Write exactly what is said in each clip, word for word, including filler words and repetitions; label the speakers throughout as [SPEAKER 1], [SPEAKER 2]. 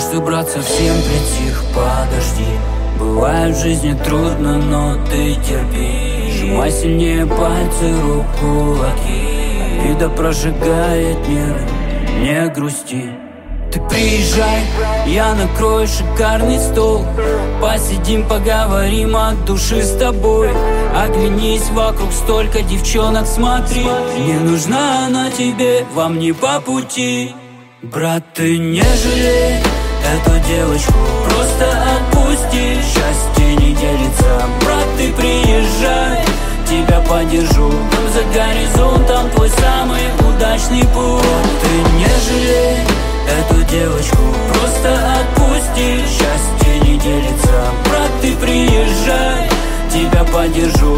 [SPEAKER 1] Может и брат совсем притих, подожди. Бывает в жизни трудно, но ты терпи. Сжимай сильнее пальцы, рук, кулаки. Обида прожигает нервы, не грусти. Ты приезжай, я накрою шикарный стол. Посидим, поговорим от души с тобой. Оглянись, вокруг столько девчонок, смотри. Не нужна она тебе, вам не по пути. Брат, ты не жалей эту девочку, просто отпусти. Счастье не делится, брат, ты приезжай, тебя поддержу. Там за горизонтом твой самый удачный путь. Ты не жалей эту девочку, просто отпусти. Счастье не делится, брат, ты приезжай, тебя поддержу.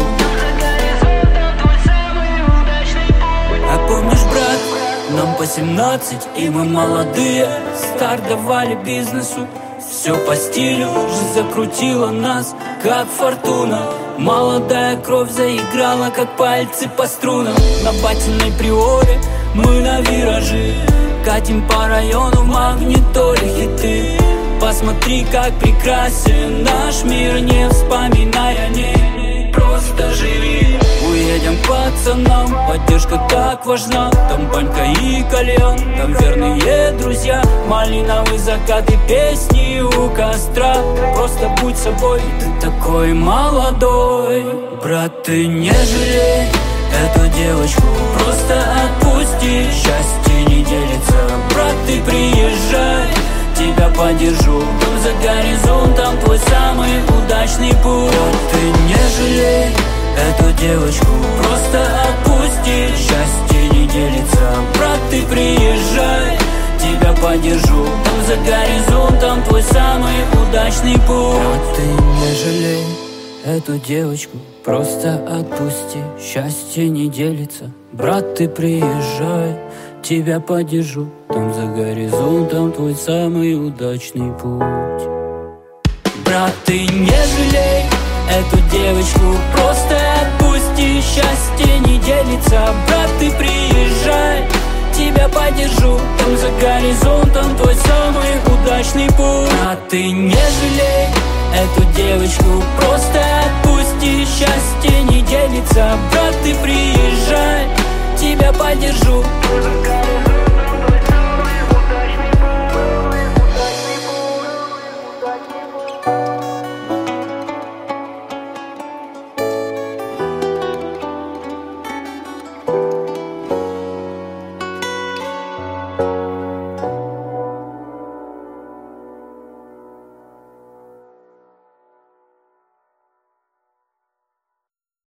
[SPEAKER 1] А помнишь, брат, нам по семнадцать, и мы молодые. Старт давали бизнесу, все по стилю. Жизнь закрутила нас, как фортуна. Молодая кровь заиграла, как пальцы по струнам. На батиной приоре мы на виражи. Катим по району в магнитоле хиты. Посмотри, как прекрасен наш мир, не вспоминай о ней, просто живи. Уедем к пацанам, поддержка так важна. Там банька и кальян, там верные друзья. Малиновый закат и песни у костра. Просто будь собой, ты такой молодой. Брат, ты не жалей эту девочку, просто отпусти. Счастье не делится, брат, ты приезжай, тебя поддержу. Там за горизонтом твой самый удачный путь. Ты не жалей эту девочку, просто отпусти. Счастье не делится, брат, ты приезжай, тебя поддержу. Там за горизонтом твой самый удачный путь. Брат, ты не жалей эту девочку, просто отпусти. Счастье не делится, брат, ты приезжай, тебя поддержу. Там за горизонтом твой самый удачный путь. Брат, ты не жалей эту девочку, просто отпусти. Счастье не делится, брат, ты приезжай, тебя поддержу. Там за горизонтом твой самый удачный путь. Брат, ты не жалей эту девочку, просто отпусти. Счастье не делится, брат, ты приезжай, тебя поддержу.